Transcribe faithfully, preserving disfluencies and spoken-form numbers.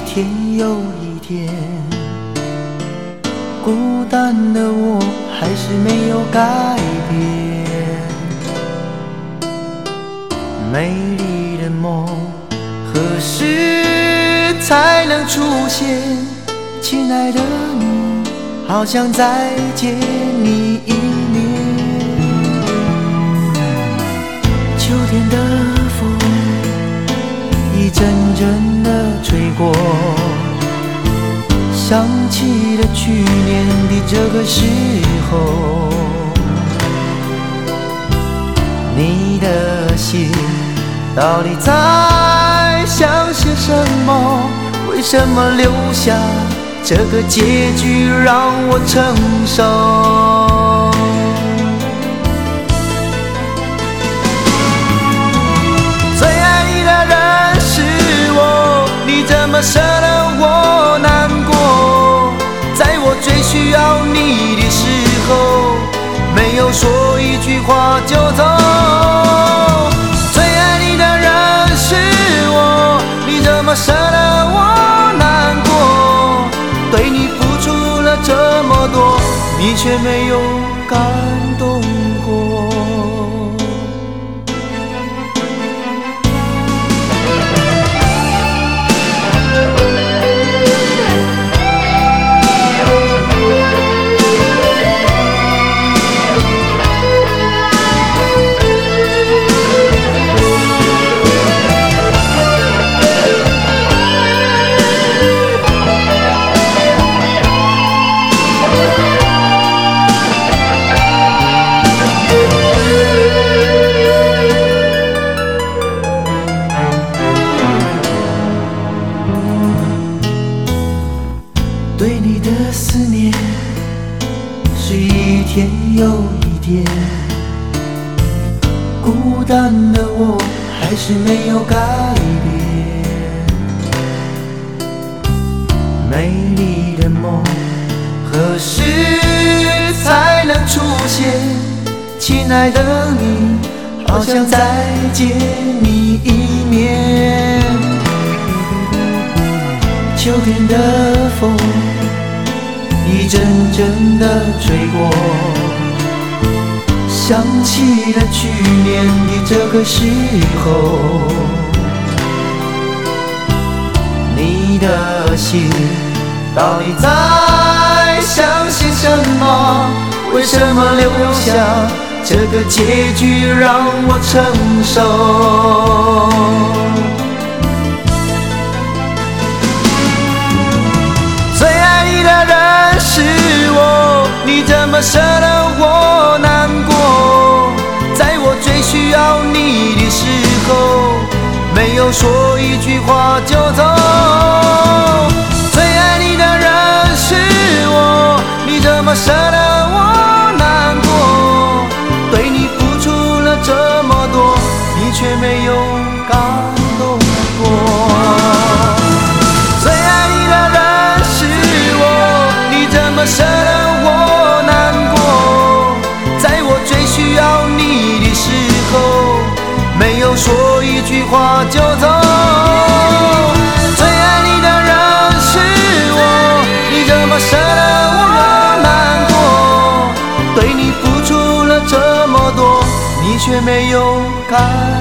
天又一天，孤单的我还是没有改变。美丽的梦何时才能出现？亲爱的你，好想再见你一面。秋天的风一阵阵的吹过，想起了去年的这个时候，你的心到底在想些什么？为什么留下这个结局让我承受？最爱你的人是我，你怎么舍得我难过？在我最需要你的时候，没有说一句话就走。最爱你的人是我，你怎么舍得我难过？对你付出了这么多，你却没有感动过。对你的思念是一天又一天，孤单的我还是没有改变。美丽的梦何时才能出现？亲爱的你，好想再见你一面。秋天的风一阵阵的吹过，想起了去年的这个时候，你的心到底在想些什么？为什么留下这个结局让我承受？最爱你的人是我，你怎么舍得我难过？在我最需要你的时候，没有说一句话就走。最爱你的人是我，你怎么舍得我难过？对你付出了这么多，你却没有感动过。舍得我难过，在我最需要你的时候，没有说一句话就走。最爱你的人是我，你怎么舍得我难过？对你付出了这么多，你却没有感